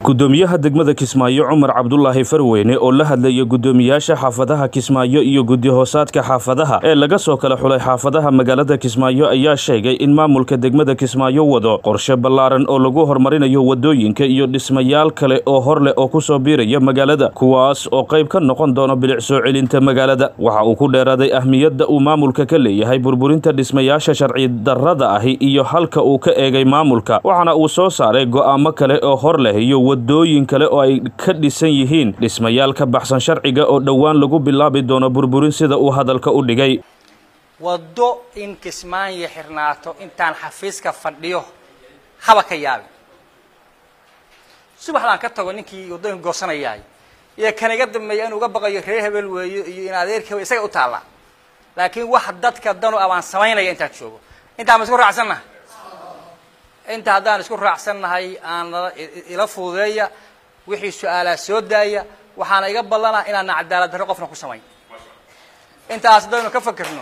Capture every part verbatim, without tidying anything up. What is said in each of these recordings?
gudoomiyaha degmada Kismaayo Cumar Cabdullaahi Farweyne oo la hadlay gudoomiyaasha xaafadaha Kismaayo iyo guddi hoosaadka xaafadaha ee laga soo kala xulay xaafadaha magaalada Kismaayo ayaa sheegay in maamulka degmada Kismaayo wado qorshe ballaaran oo lagu horumarinayo wadooyinka iyo dhismayaal kale oo hor leh oo ku soo biiraya magaalada kuwaas oo qayb ka noqon doona bilic soo celinta magaalada waxa uu ku dheeraaday ahmiyadda uu maamulka ka leeyahay burburinta dhismayaasha sharci darrada ahi iyo halka uu ka eegay maamulka waxana uu soo saaray go'aamo kale oo hor leh iyo wadooyin kale oo ay ka dhisan yihiin dhismayaal ka baxsan sharciga oo dhawaan lagu bilaabi doono burburin sida uu hadalka u dhigay wado in Kismaayo xirnaato intaan xafiiska fadhiyo haba ka yaabin subaxdan ka tago ninkii wadooyin goosanayay iyo kan iga dambeeyay inuu uga baqayo reer hebel weeyo iyo in adeerka isaga u taala laakiin wax dadka danu abaan sameynaya inta joogo inta ma isku raacsanahay inta hadaan isku raacsanahay aan ila fuudeeya wixii su'aalaha soo daaya waxaana iga ballanaa inaan cadaalad darro qofna ku sameeyo intaas dadnu ka fakirno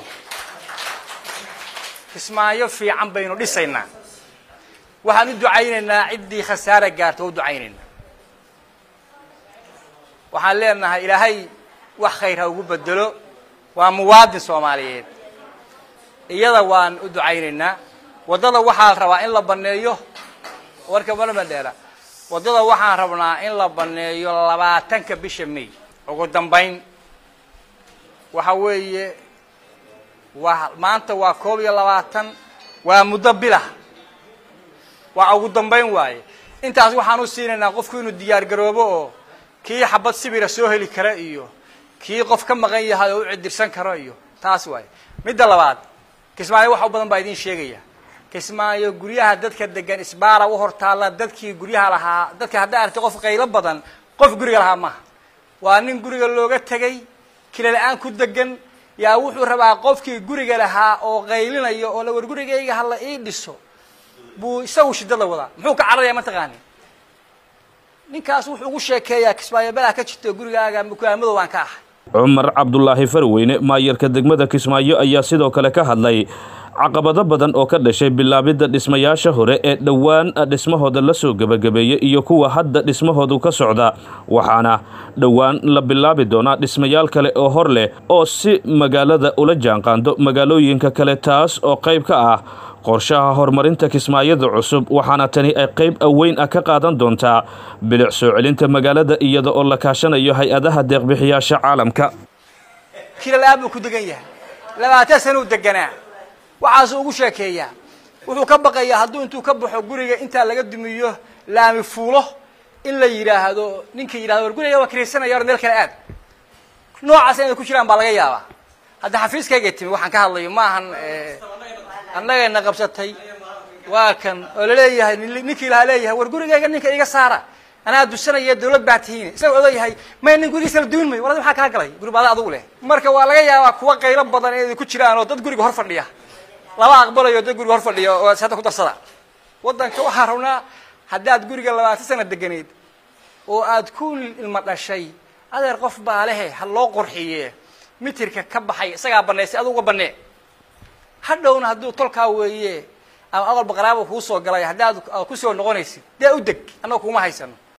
Kismaayo fiican baynu dhisaynaa waxaan u ducaynaynaa cidii khasaare gaarto u ducaynaynaa waxaan leenahay ilaahay wax khayr ha ugu bedelo waa muwaadin Soomaaliyeed iyada waan u ducaynaynaa wadada waxaa rabaa in la baneeyo warka marma dheera wadada waxaan rabnaa in la baneeyo labaatanka bisha May ugu dambeyn waxa weeye waa maanta waa koob iyo labaatan waa muddo bila waa ugu dambeyn waaye intaas waxaan u siinaynaa qofku inuu diyaar garoobo oo kii xabad sibira soo heli kara iyo kii qof ka maqan yahay oo u cidirsan karo iyo taas waaye midda labaad Kismaayo waxa badan baa idin sheegaya Kismaayo guryaha dadka degan isbaara u hortaala dadkii guryaha lahaa dadka hadda artay qof qaylo badan qof guriga lahaa ma waa nin guriga looga tagay kila la'aan ku degan yaa wuxuu rabaa qofkii guriga lahaa oo qaylinayo oo la war gurigayga hal la ii dhiso buu isagu shidada wada muxuu ka cararaya ma taqaani ninkaas wuxuu ugu sheekeeyaa Kismaayo baa ka jirto gurigaaga mukaamado waan ka ah Cumar Cabdullaahi Farweyne maayarka degmada Kismaayo ayaa sidoo kale ka hadlay caqabado badan oo ka dhashay bilaabida dhismayaasha hore ee dhawaan dhismahooda la soo gabagabeeyay iyo kuwa hadda dhismahoodu ka socda waxaana dhawaan la bilaabi doona dhismayaal kale oo hor leh oo si magaalada ula jaanqaando magaalooyinka kale taas oo qayb ka ah qorshaha horumarinta Kismaayada cusub waxaana tani ay qayb weyn ah ka qaadan doontaa bilic soo celinta magaalada iyada oo la kaashanayo hay'adaha deeq-bixiyaasha caalamka kila laab ku degan yahay labaatan sano deganaa waxaas ugu sheekeeyaa wuxuu ka baqayaa hadduu intuu ka baxo guriga inta laga dumiyo laami fuulo in la yiraahdo ninkii yiraahdo guriga waa kireysanayaa meel kale aad noocaas ay ku jiraan baa laga yaabaa hadda xafiiskayga timi waxaan ka hadlayo ma ahan annaga na qabsatay waa kan oo leeyahay ninkii la leeyahay war gurigayga ninka iga saara ana dusanaya dawlad baatihiin isagoo odayahay ma nin gurigiisa la duun may walad waxa ka galay gurbaada adigu leh marka waa laga yaabaa kuwa qaylo badan ee ku jiraan oo dad guriga hor fadhiya laba aqbalayo dad guriga hor fadhiya oo sadda ku darsada wadanka waxa rabnaa hadaad guriga labaatan sano deganeed oo aad ku ilma dhashay adeer qof baa leh hal loo qorxiye mitirka ka baxay isaga baneysay adigu banee hadhowna haduu tolka weeye ama awal baqaraabo ku soo galay hadaad ku soo noqonaysid daa u deg anoo kuma haysano